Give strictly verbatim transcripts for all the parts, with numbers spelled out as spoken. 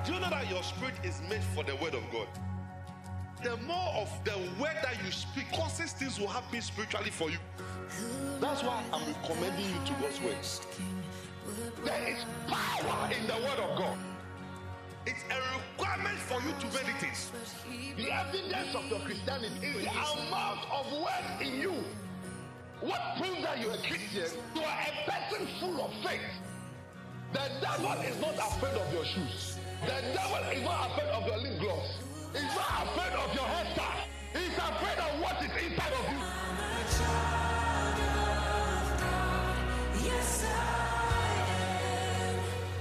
Do you know that your spirit is made for the word of God? The more of the word that you speak causes things will happen spiritually for you. That's why I'm recommending you to God's word. There is power in the word of God. It's a requirement for you to meditate. The evidence of your Christianity is the amount of word in you. What proves that you're a Christian? You are a person full of faith. The devil is not afraid of your shoes. The devil is not afraid of your lip gloss. He's not afraid of your hairstyle. He's afraid of what is inside of you. Yes, I am.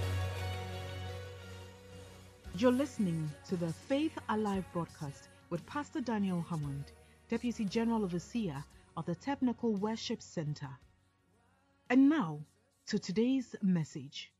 You're listening to the Faith Alive broadcast with Pastor Daniel Hammond, Deputy General Overseer of the Technical Worship Center. And now to today's message.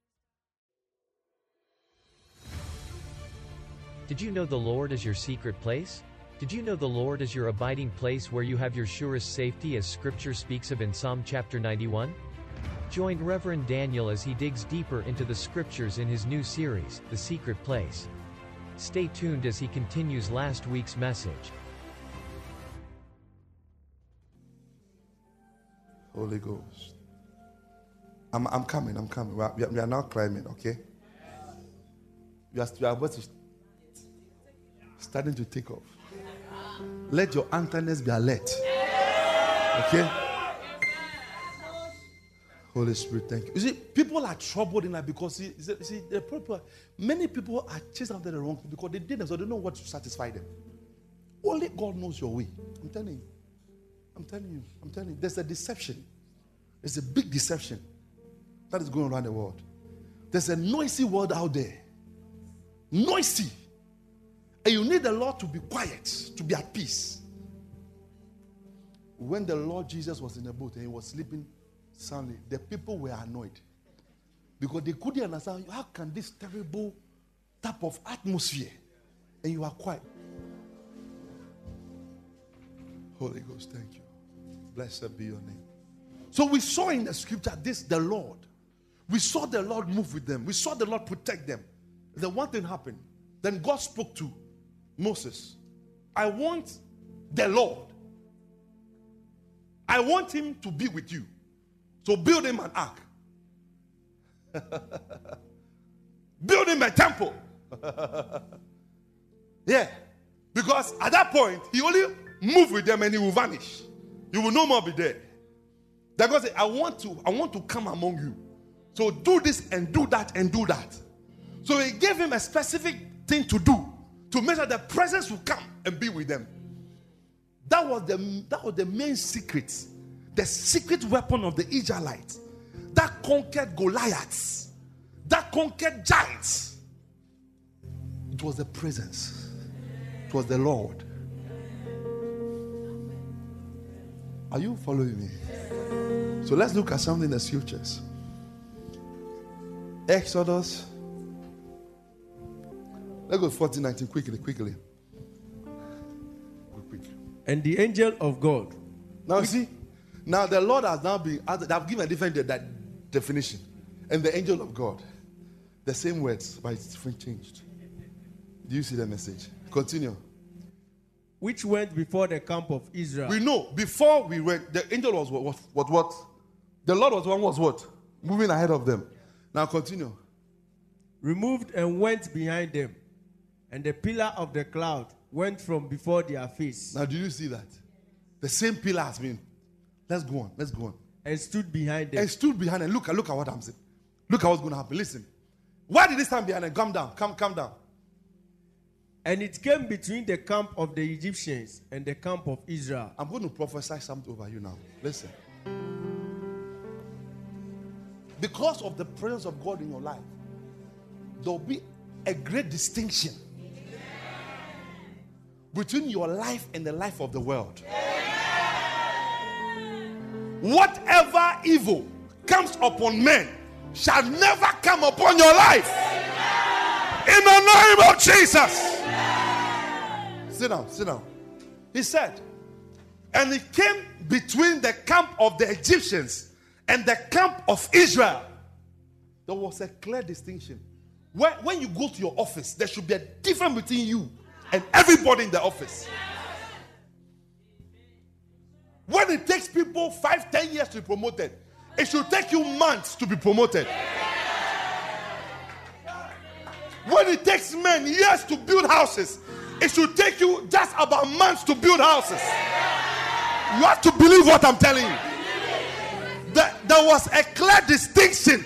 Did you know the Lord is your secret place? Did you know the Lord is your abiding place where you have your surest safety, as Scripture speaks of in Psalm chapter ninety-one? Join Reverend Daniel as he digs deeper into the Scriptures in his new series, The Secret Place. Stay tuned as he continues last week's message. Holy Ghost. I'm, I'm coming, I'm coming. We are, we are now climbing, okay? We are, we are about to starting to take off. Let your antennas be alert. Okay? Holy Spirit, thank you. You see, people are troubled in that because see, see the people, many people are chasing after the wrong thing because they didn't, so they don't know what to satisfy them. Only God knows your way. I'm telling you. I'm telling you. I'm telling you. There's a deception. There's a big deception that is going around the world. There's a noisy world out there. Noisy. And you need the Lord to be quiet, to be at peace. When the Lord Jesus was in the boat and he was sleeping soundly, the people were annoyed because they couldn't understand, how can this terrible type of atmosphere and you are quiet? Holy Ghost, thank you. Blessed be your name. So we saw in the scripture this, the Lord. We saw the Lord move with them. We saw the Lord protect them. Then one thing happened. Then God spoke to Moses. I want the Lord. I want him to be with you. So build him an ark. Build him a temple. Yeah. Because at that point, he only moved with them and he will vanish. He will no more be there. Then God said, I want to, I want to come among you. So do this and do that and do that. So he gave him a specific thing to do to make sure the presence will come and be with them. That was the, that was the main secret. The secret weapon of the Israelites. That conquered Goliaths. That conquered giants. It was the presence. It was the Lord. Are you following me? So let's look at something in the scriptures. Exodus. Let's go fourteen nineteen quickly, quickly. Quick, quick. And the angel of God. Now see, now the Lord has now been, I've given a different de- that definition. And the angel of God. The same words, but it's different changed. Do you see the message? Continue. Which went before the camp of Israel. We know, before we went, the angel was what? What? What? what? The Lord was one was what? Moving ahead of them. Now continue. Removed and went behind them. And the pillar of the cloud went from before their face. Now, do you see that? The same pillar has been. Let's go on. Let's go on. And stood behind them. And stood behind them. Look, look at what I'm saying. Look at what's going to happen. Listen. Why did they stand behind them? Come down. Come, come down. And it came between the camp of the Egyptians and the camp of Israel. I'm going to prophesy something over you now. Listen. Because of the presence of God in your life, there will be a great distinction between your life and the life of the world. Whatever evil comes upon men shall never come upon your life. In the name of Jesus. Sit down, sit down. He said, and it came between the camp of the Egyptians and the camp of Israel. There was a clear distinction. When, when you go to your office, there should be a difference between you and everybody in the office. When it takes people five, ten years to be promoted, it should take you months to be promoted. When it takes men years to build houses, it should take you just about months to build houses. You have to believe what I'm telling you. There, there was a clear distinction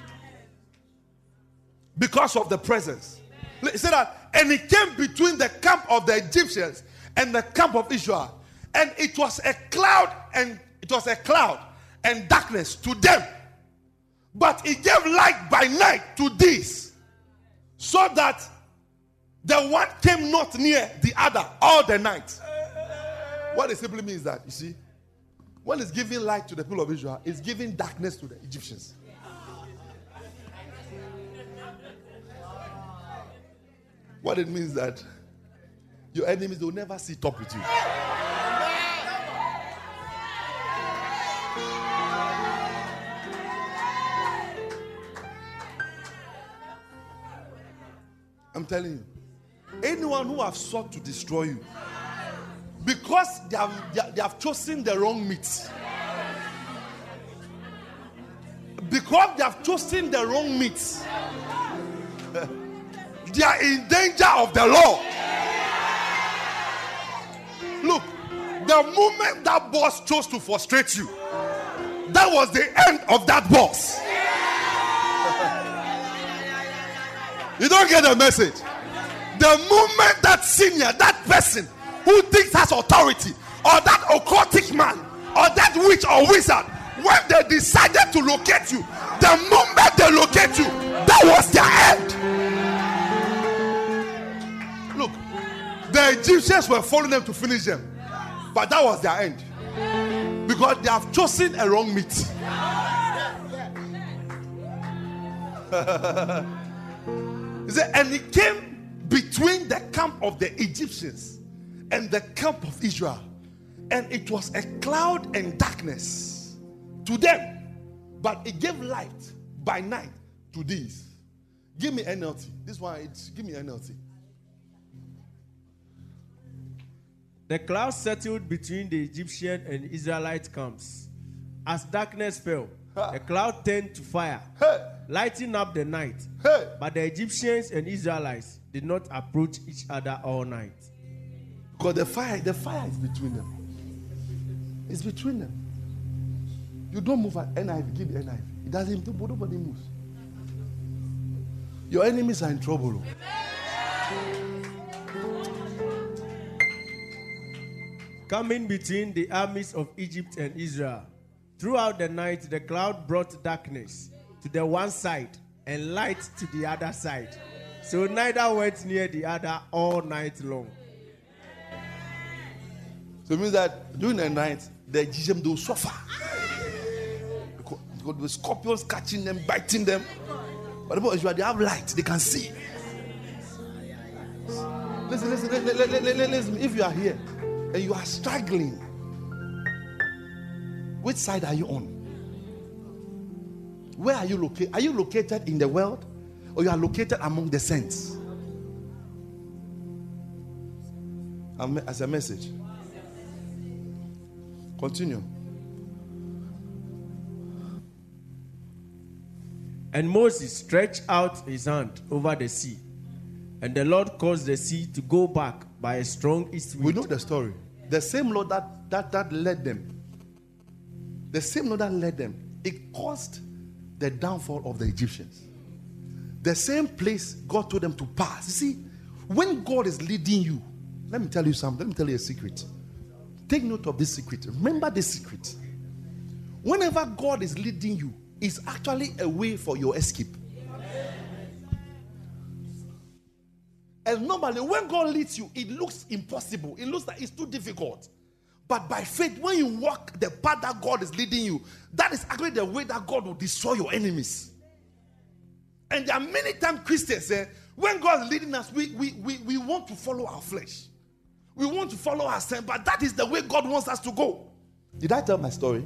because of the presence. It said that, and it came between the camp of the Egyptians and the camp of Israel, and it was a cloud, and it was a cloud and darkness to them, but it gave light by night to these, so that the one came not near the other all the night. What it simply means that, you see, when it's giving light to the people of Israel, it's giving darkness to the Egyptians. What it means that your enemies will never sit up with you. I'm telling you, anyone who have sought to destroy you, because they have, they have, they have chosen the wrong meat. Because they have chosen the wrong meat. They are in danger of the law. Look, the moment that boss chose to frustrate you, that was the end of that boss. You don't get the message. The moment that senior, that person who thinks has authority, or that occultic man, or that witch or wizard, when they decided to locate you, the moment they locate you, that was their end. Look, the Egyptians were following them to finish them, but that was their end, because they have chosen a wrong meat. He said, and it came between the camp of the Egyptians and the camp of Israel, and it was a cloud and darkness to them, but it gave light by night to these. Give me N L T. This one, it's, give me N L T. The cloud settled between the Egyptian and Israelite camps. As darkness fell, Ha. the cloud turned to fire, Hey, lighting up the night. hey. But the Egyptians and Israelites did not approach each other all night. Because the fire, the fire is between them. It's between them. You don't move at N I V. Give me N I V. It doesn't. Nobody moves. Your enemies are in trouble. Coming between the armies of Egypt and Israel, throughout the night the cloud brought darkness to the one side and light to the other side. So neither went near the other all night long. So it means that during the night, the Egyptians will suffer. Because the scorpions catching them, biting them. But the Israel, they have light, they can see. Listen, listen, listen, listen, listen, listen. If you are here and you are struggling, which side are you on? Where are you located? Are you located in the world, or you are located among the saints? As a message. Continue. And Moses stretched out his hand over the sea, and the Lord caused the sea to go back by a strong east wind. We know the story. The same Lord that, that, that led them, the same Lord that led them, it caused the downfall of the Egyptians. The same place God told them to pass. You see, when God is leading you, let me tell you something. Let me tell you a secret. Take note of this secret. Remember this secret. Whenever God is leading you, it's actually a way for your escape. And normally, when God leads you, it looks impossible. It looks like it's too difficult. But by faith, when you walk the path that God is leading you, that is actually the way that God will destroy your enemies. And there are many times Christians say, when God is leading us, we, we, we, we want to follow our flesh. We want to follow our sin, but that is the way God wants us to go. Did I tell my story?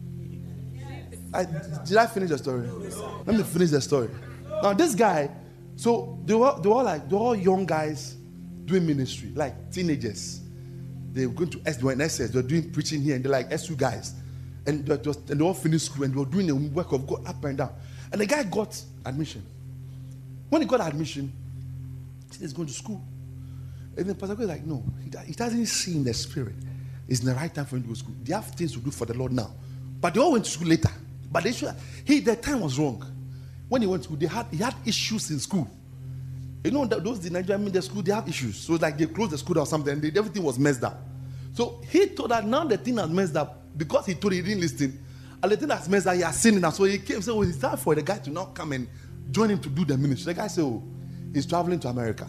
I, did I finish the story? Let me finish the story. Now, this guy, So they were, they were like, they were all young guys doing ministry, like teenagers. They were going to S, they were in S S, they were doing preaching here, and they're like S U guys. And they, just, and they all finished school, and they were doing the work of God up and down. And the guy got admission. When he got admission, he said he's going to school. And the pastor was like, no, he doesn't see in the spirit. It's the right time for him to go to school. They have things to do for the Lord now. But they all went to school later. But they should, he, the time was wrong. When he went to school, they had, he had issues in school. You know, those the Nigerian the school, they have issues. So it's like they closed the school or something, and they, everything was messed up. So he thought that now the thing has messed up because he told he didn't listen. And the thing has messed up, he has seen it now. So he came and said, well, it's time for the guy to now come and join him to do the ministry. The guy said, oh, he's traveling to America.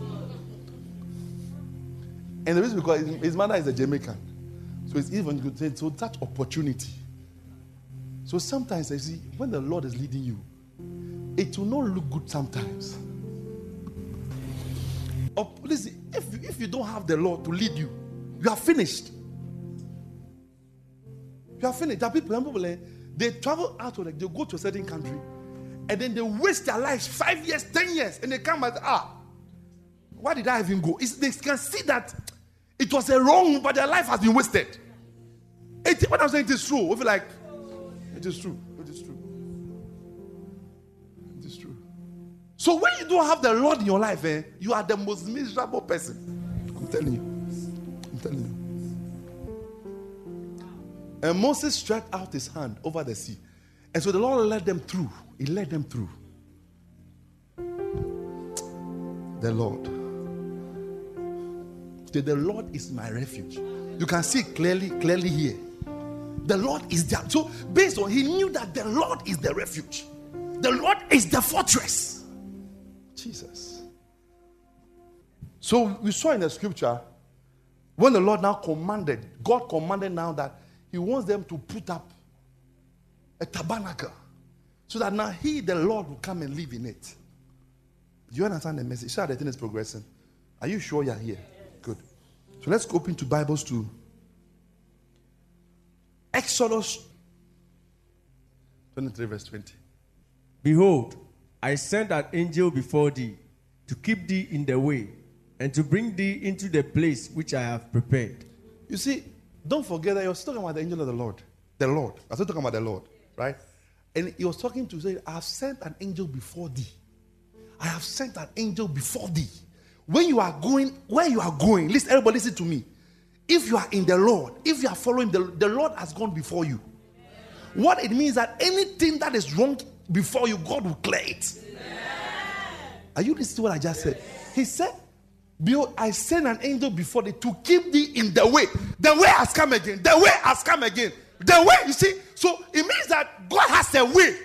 And the reason because his, his mother is a Jamaican. So it's even good. So that opportunity. So sometimes, I see, when the Lord is leading you, it will not look good sometimes. Or, listen, if, if you don't have the Lord to lead you, you are finished. You are finished. There are people, people they travel out of, like, they go to a certain country, and then they waste their lives five years, ten years, and they come back, ah, why did I even go? It's, they can see that it was a wrong, but their life has been wasted. It, what I'm saying, it is true. We feel like, it is true. It is true. It is true. So when you don't have the Lord in your life, eh, you are the most miserable person. I'm telling you. I'm telling you. And Moses stretched out his hand over the sea. And so the Lord led them through. He led them through. The Lord. The Lord is my refuge. You can see clearly, clearly here. The Lord is there. So based on, he knew that the Lord is the refuge. The Lord is the fortress. Jesus. So we saw in the scripture, when the Lord now commanded, God commanded now that he wants them to put up a tabernacle. So that now he, the Lord, will come and live in it. Do you understand the message? So the thing is progressing. Are you sure you're here? Good. So let's open to Bibles to Exodus twenty-three, verse twenty. Behold, I send an angel before thee to keep thee in the way and to bring thee into the place which I have prepared. You see, don't forget that he was talking about the angel of the Lord. The Lord. I was talking about the Lord, right? And he was talking to say, I have sent an angel before thee. I have sent an angel before thee. When you are going, where you are going, listen, everybody listen to me. If you are in the Lord, if you are following the, the Lord has gone before you. What it means that anything that is wrong before you, God will clear it. Are you listening to what I just said? He said, behold, I send an angel before thee to keep thee in the way. The way has come again. The way has come again. The way, you see, so it means that God has a way.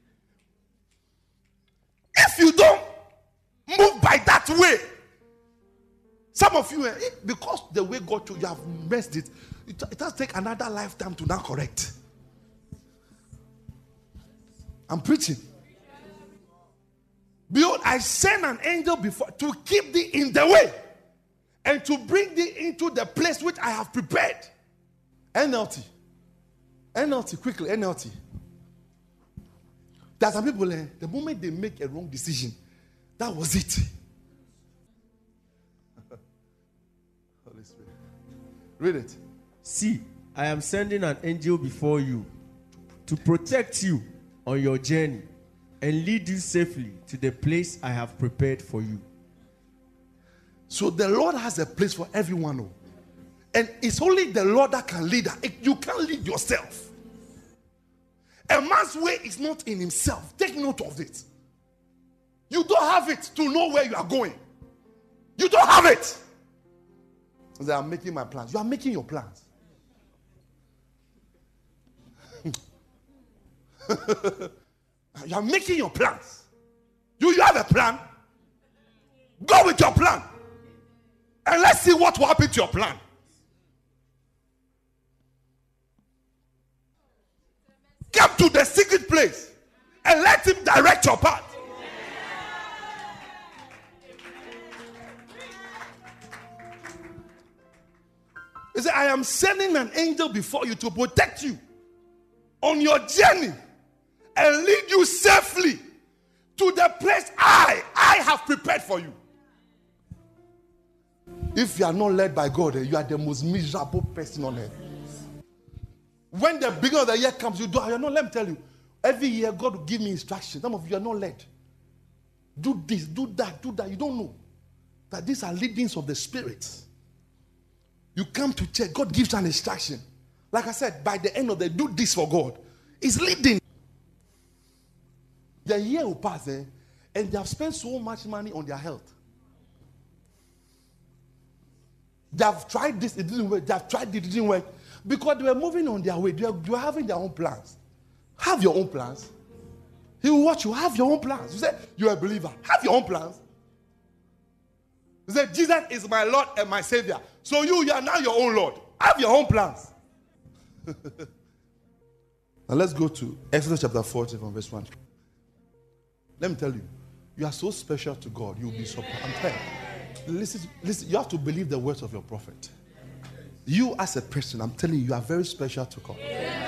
If you don't move by that way, some of you, because the way God told you, have messed it, it, it has to take another lifetime to now correct. I'm preaching. Behold, I send an angel before to keep thee in the way and to bring thee into the place which I have prepared. N L T. N L T, quickly, N L T. There are some people, eh, the moment they make a wrong decision, that was it. Holy Spirit. Read it. See, I am sending an angel before you to protect you on your journey and lead you safely to the place I have prepared for you. So the Lord has a place for everyone. Oh. And it's only the Lord that can lead her. You can't lead yourself. A man's way is not in himself. Take note of it. You don't have it to know where you are going. You don't have it. So I'm making my plans. You are making your plans. You are making your plans. Do you have a plan? Go with your plan. And let's see what will happen to your plan. Come to the secret place and let him direct your path. He said, I am sending an angel before you to protect you on your journey and lead you safely to the place I, I have prepared for you. If you are not led by God, you are the most miserable person on earth. When the beginning of the year comes, you do. You're not. Let me tell you. Every year, God will give me instructions. Some of you are not led. Do this, do that, do that. You don't know that these are leadings of the Spirit. You come to church, God gives an instruction. Like I said, by the end of the day, do this for God. It's leading. The year will pass, eh, and they have spent so much money on their health. They have tried this, it didn't work. They have tried it, it didn't work. Because they were moving on their way. They were, they were having their own plans. Have your own plans. He will watch you. Have your own plans. You say, you're a believer. Have your own plans. You say, Jesus is my Lord and my Savior. So you, you are now your own Lord. Have your own plans. Now let's go to Exodus chapter forty from verse one. Let me tell you, you are so special to God. You'll be surprised. I'm telling you. Listen, listen, you have to believe the words of your prophet. You as a person, I'm telling you, you are very special to God. Amen.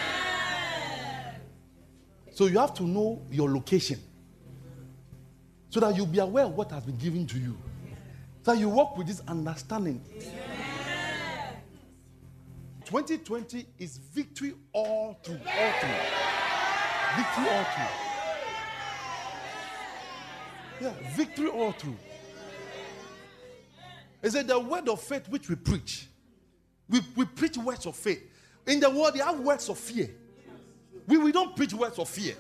So you have to know your location so that you'll be aware of what has been given to you. So you walk with this understanding. Amen. twenty twenty is victory all through, all through. Victory all through. Yeah, victory all through. Is it the word of faith which we preach? We, we preach words of faith. In the world, they have words of fear. We, we don't preach words of fear.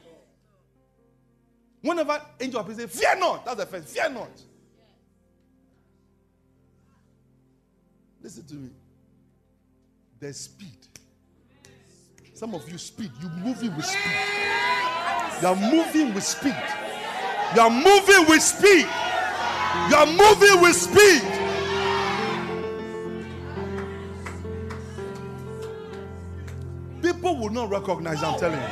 Whenever angel appears, say, fear not. That's the first. Fear not. Listen to me. There's speed. Some of you speed. You're moving with speed. You're moving with speed. You're moving with speed. You're moving with speed. People will not recognize, I'm telling you.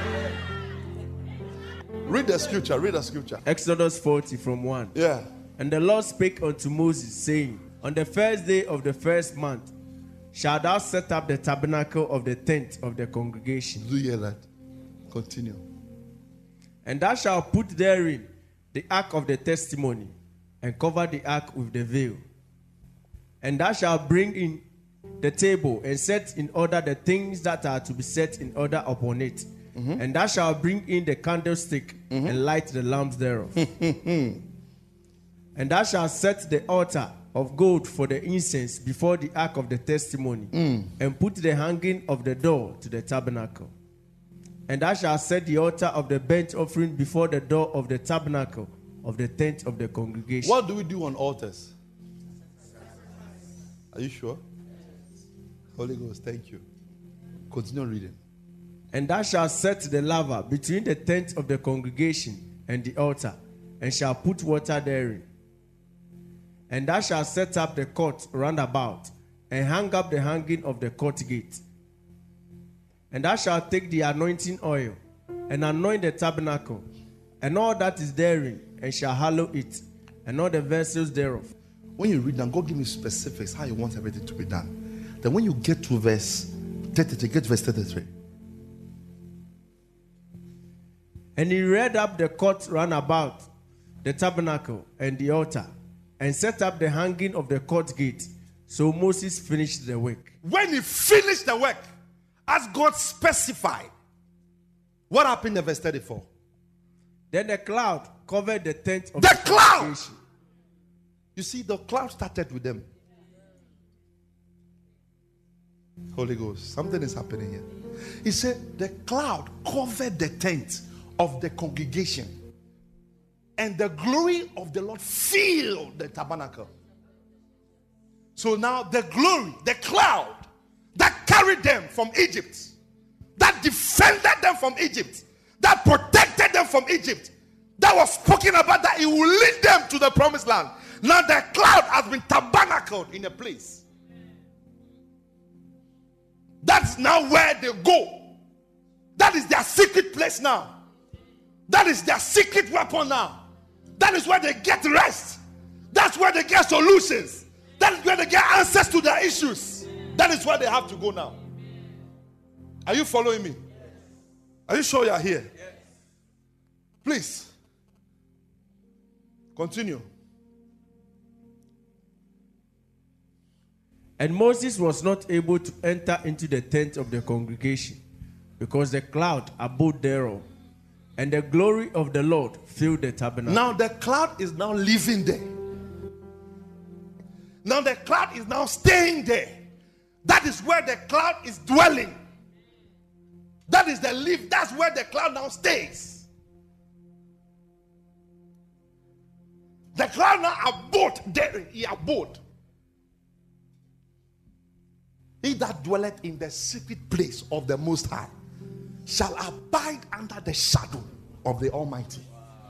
Read the scripture, read the scripture. Exodus forty from one. Yeah. And the Lord spake unto Moses, saying, on the first day of the first month shalt thou set up the tabernacle of the tent of the congregation. Do you hear that? Continue. And thou shalt put therein the ark of the testimony, and cover the ark with the veil. And thou shalt bring in the table, and set in order the things that are to be set in order upon it. Mm-hmm. And thou shalt bring in the candlestick, mm-hmm. and light the lamps thereof. And thou shalt set the altar of gold for the incense before the ark of the testimony, mm. and put the hanging of the door to the tabernacle. And thou shalt set the altar of the burnt offering before the door of the tabernacle of the tent of the congregation. What do we do on altars? Are you sure? Holy Ghost, thank you. Continue reading. And thou shalt set the laver between the tent of the congregation and the altar, and shalt put water therein. And thou shalt set up the court round about, and hang up the hanging of the court gate. And thou shalt take the anointing oil, and anoint the tabernacle, and all that is therein, and shall hallow it, and all the vessels thereof. When you read that, God give me specifics how He wants everything to be done. Then when you get to verse thirty-three, get verse thirty-three. And he reared up the court round about the tabernacle and the altar, and set up the hanging of the court gate. So Moses finished the work. When he finished the work, as God specified, what happened in verse thirty-four? Then the cloud covered the tent of the, the cloud. You see, the cloud started with them. Holy Ghost, something is happening here. He said the cloud covered the tent of the congregation, and the glory of the Lord filled the tabernacle. So now the glory, the cloud that carried them from Egypt, that defended them from Egypt, that protected them from Egypt, that was spoken about, that it will lead them to the promised land. Now the cloud has been tabernacled in a place. That's now where they go. That is their secret place now. That is their secret weapon now. That is where they get rest. That's where they get solutions. That is where they get answers to their issues. That is where they have to go now. Are you following me? Are you sure you are here? Please. Continue. And Moses was not able to enter into the tent of the congregation, because the cloud abode thereof, and the glory of the Lord filled the tabernacle. Now the cloud is now living there. Now the cloud is now staying there. That is where the cloud is dwelling. That is the live. That's where the cloud now stays. The cloud now abode there. He abode. He that dwelleth in the secret place of the Most High shall abide under the shadow of the Almighty.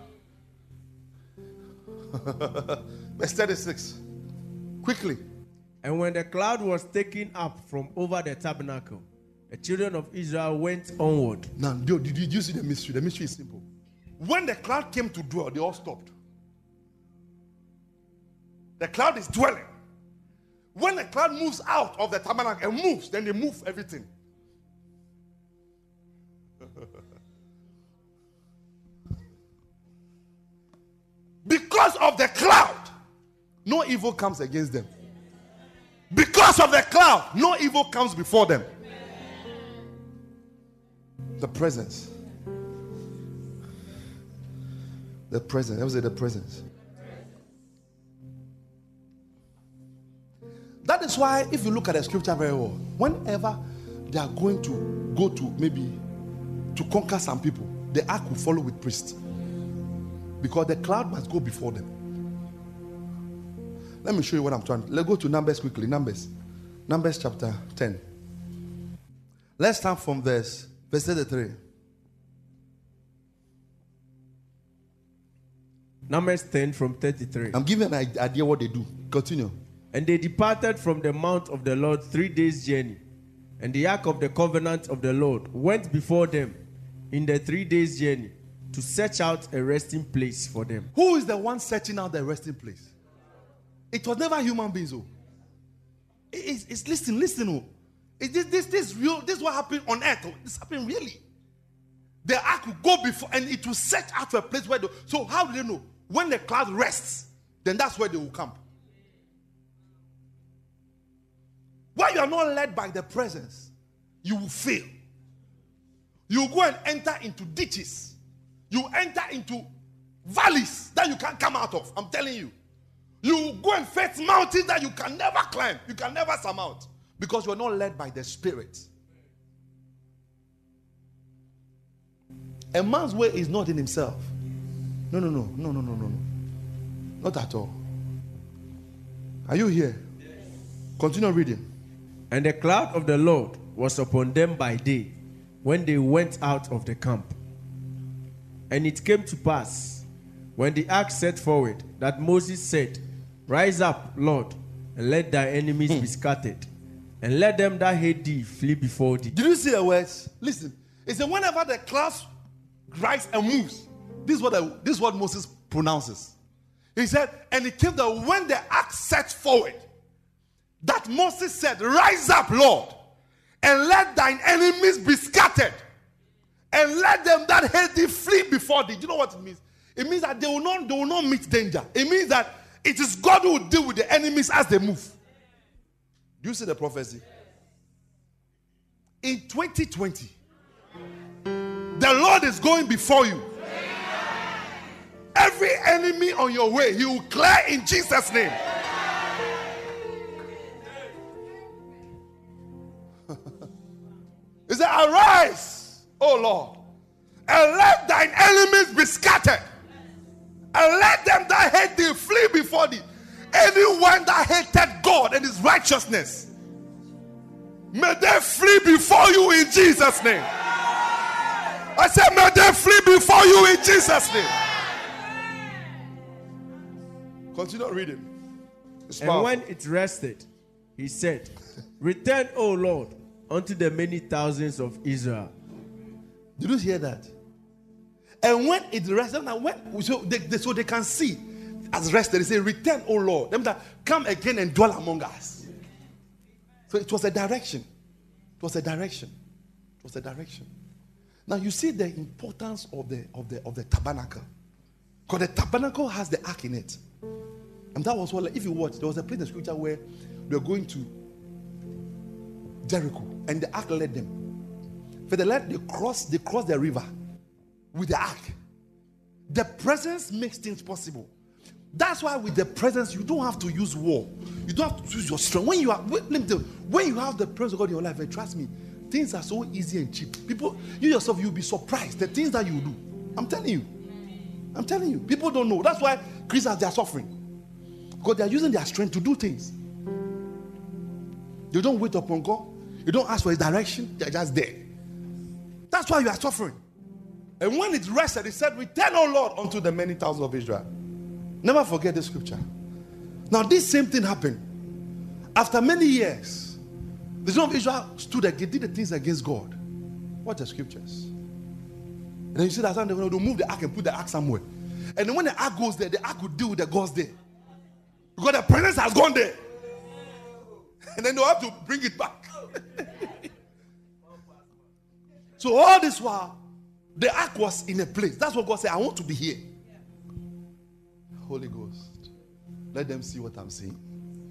Verse thirty-six. Quickly. And when the cloud was taken up from over the tabernacle, the children of Israel went onward. Now, did you, did you see the mystery? The mystery is simple. When the cloud came to dwell, they all stopped. The cloud is dwelling. When the cloud moves out of the tabernacle and moves, then they move everything. Because of the cloud, no evil comes against them. Because of the cloud, no evil comes before them. The presence. The presence. I would say the presence. That is why, if you look at the scripture very well, whenever they are going to go to maybe to conquer some people, the ark will follow with priests. Because the cloud must go before them. Let me show you what I'm trying to. Let's go to Numbers quickly. Numbers. Numbers chapter ten. Let's start from verse, verse thirty-three. Numbers ten from thirty-three. I'm giving an idea what they do. Continue. And they departed from the mount of the Lord three days' journey. And the ark of the covenant of the Lord went before them in the three days' journey to search out a resting place for them. Who is the one searching out the resting place? It was never human beings. Oh. It, it's, it's listen, listen. Oh. It, this, this, this real. This is what happened on earth. Oh. This happened really. The ark will go before, and it will search out for a place where. They, so how do they know? When the cloud rests, then that's where they will camp. While you are not led by the presence, you will fail. You will go and enter into ditches. You enter into valleys that you can't come out of. I'm telling you. You will go and face mountains that you can never climb. You can never surmount. Because you are not led by the Spirit. A man's way is not in himself. No, no, no, no, no, no, no, no. Not at all. Are you here? Yes. Continue reading. And the cloud of the Lord was upon them by day, when they went out of the camp. And it came to pass, when the ark set forward, that Moses said, Rise up, Lord, and let thy enemies hmm. be scattered, and let them that hate thee flee before thee. Did you see the words? Listen. It said, whenever the cloud rises and moves, this is what the, this is what Moses pronounces. He said, and it came that when the ark set forward, that Moses said, Rise up, Lord, and let thine enemies be scattered, and let them that hate thee flee before thee. Do you know what it means? It means that they will not, they will not meet danger. It means that it is God who will deal with the enemies as they move. Do you see the prophecy? In twenty twenty, the Lord is going before you. Every enemy on your way, he will clear in Jesus' name. He said, Arise, O Lord, and let thine enemies be scattered, and let them that hate thee flee before thee. Anyone that hated God and his righteousness, may they flee before you in Jesus' name. I said, may they flee before you in Jesus' name. Continue reading. And when it rested, he said, Return, O Lord, unto the many thousands of Israel. Did you hear that? And when it rested, now when so they, they, so they can see as rested, they say, Return, O Lord. Them that come again and dwell among us. So it was a direction. It was a direction. It was a direction. Now you see the importance of the of the of the tabernacle. Because the tabernacle has the ark in it. And that was what, like, if you watch, there was a place in the scripture where they were going to Jericho and the ark led them. For the led, they crossed, they crossed the river with the ark. The presence makes things possible. That's why with the presence, you don't have to use war. You don't have to use your strength. When you are, let me tell you, when you have the presence of God in your life, and trust me, things are so easy and cheap. People, you yourself, you'll be surprised the things that you do. I'm telling you. I'm telling you. People don't know. That's why Christians, they are suffering. Because they are using their strength to do things. You don't wait upon God. You don't ask for his direction. They're just there. That's why you are suffering. And when it rested, it said, return, O Lord, unto the many thousands of Israel. Never forget this scripture. Now, this same thing happened. After many years, the children of Israel stood against, did the things against God. What the scriptures? And then you see that they will move the ark and put the ark somewhere. And then when the ark goes there, the ark will deal with the gods there. Because the presence has gone there. And then they'll have to bring it back. So all this while, the ark was in a place. That's what God said, I want to be here. Holy Ghost, let them see what I'm saying.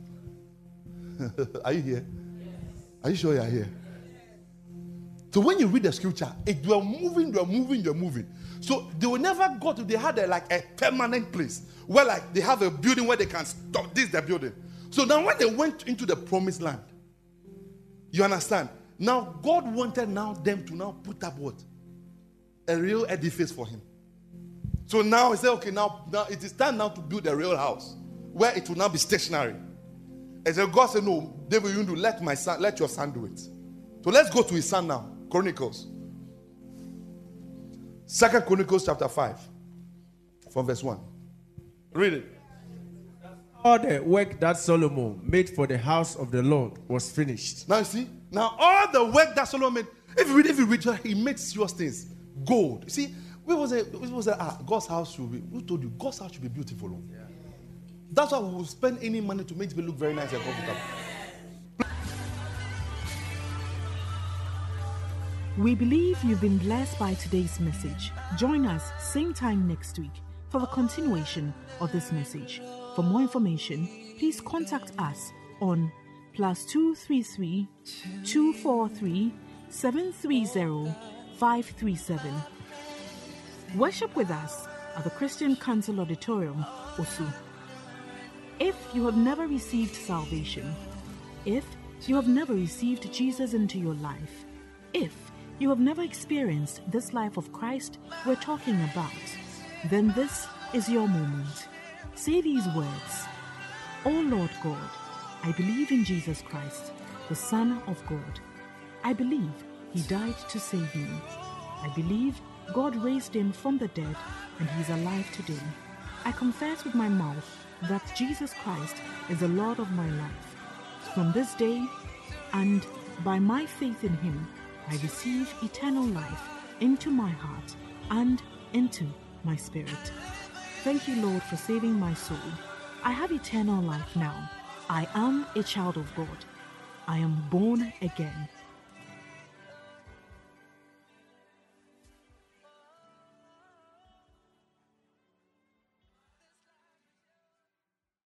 Are you here? Are you sure you are here? So when you read the scripture, it you are moving, you are moving, you are moving. So they will never go to, they had a, like a permanent place where like they have a building where they can stop. This is the building. So now when they went into the promised land, you understand? Now God wanted now them to now put up what? A real edifice for him. So now he said, okay, now, now it is time now to build a real house where it will now be stationary. And so God said, no, David, you do let my son, let your son do it. So let's go to his son now. Chronicles. Second Chronicles chapter five. From verse one. Read it. All the work that Solomon made for the house of the Lord was finished. Now you see, now all the work that Solomon made, if you read, if you read, he made serious things. Gold. You see, we was a, we was a, ah, God's house should be, who told you, God's house should be beautiful. Yeah. That's why we will spend any money to make it look very nice and comfortable. We believe you've been blessed by today's message. Join us same time next week for the continuation of this message. For more information, please contact us on plus two three three, two four three, seven three zero, five three seven. Worship with us at the Christian Council Auditorium, Osu. If you have never received salvation, if you have never received Jesus into your life, if you have never experienced this life of Christ we're talking about, then this is your moment. Say these words: O Lord God, I believe in Jesus Christ, the Son of God. I believe he died to save me. I believe God raised him from the dead and he's alive today. I confess with my mouth that Jesus Christ is the Lord of my life. From this day, and by my faith in him, I receive eternal life into my heart and into my spirit. Thank you, Lord, for saving my soul. I have eternal life now. I am a child of God. I am born again.